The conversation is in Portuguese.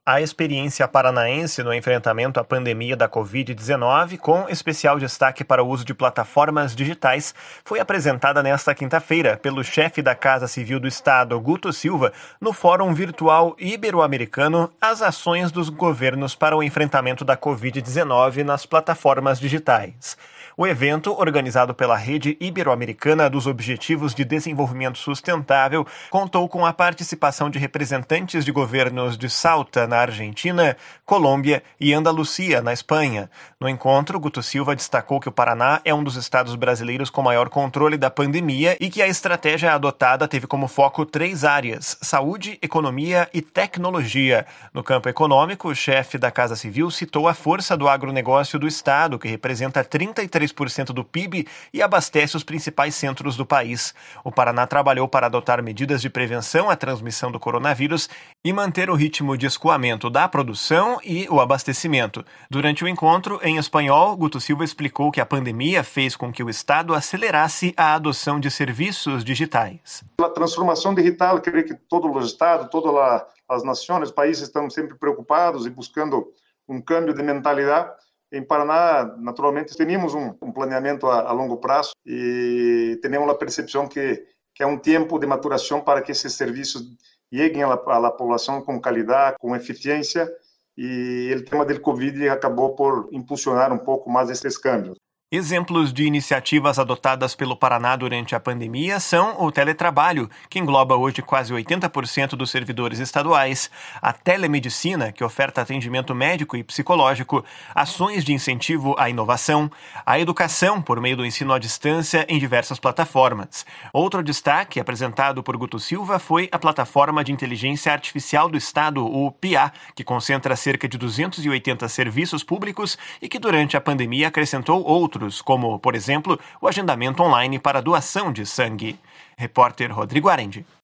A experiência paranaense no enfrentamento à pandemia da Covid-19, com especial destaque para o uso de plataformas digitais, foi apresentada nesta quinta-feira pelo chefe da Casa Civil do Estado, Guto Silva, no Fórum Virtual Ibero-Americano, As Ações dos Governos para o Enfrentamento da Covid-19 nas Plataformas Digitais. O evento, organizado pela Rede Ibero-Americana dos Objetivos de Desenvolvimento Sustentável, contou com a participação de representantes de governos de Salta, na Argentina, Colômbia e Andalucia, na Espanha. No encontro, Guto Silva destacou que o Paraná é um dos estados brasileiros com maior controle da pandemia e que a estratégia adotada teve como foco 3 áreas: saúde, economia e tecnologia. No campo econômico, o chefe da Casa Civil citou a força do agronegócio do estado, que representa 33% do PIB e abastece os principais centros do país. O Paraná trabalhou para adotar medidas de prevenção à transmissão do coronavírus e manter o ritmo de escoamento da produção e o abastecimento. Durante o encontro, em espanhol, Guto Silva explicou que a pandemia fez com que o Estado acelerasse a adoção de serviços digitais. A transformação digital, creio que todos os estados, todas as nações, os países estão sempre preocupados e buscando um câmbio de mentalidade. Em Paraná, naturalmente, temos um planeamento a longo prazo e temos a percepção que é um tempo de maturação para que esses serviços cheguem à população com qualidade, com eficiência, e o tema do Covid acabou por impulsionar um pouco mais esses câmbios. Exemplos de iniciativas adotadas pelo Paraná durante a pandemia são o teletrabalho, que engloba hoje quase 80% dos servidores estaduais, a telemedicina, que oferta atendimento médico e psicológico, ações de incentivo à inovação, a educação por meio do ensino à distância em diversas plataformas. Outro destaque apresentado por Guto Silva foi a plataforma de inteligência artificial do Estado, o PIA, que concentra cerca de 280 serviços públicos e que durante a pandemia acrescentou outros, como, por exemplo, o agendamento online para doação de sangue. Repórter Rodrigo Arendi.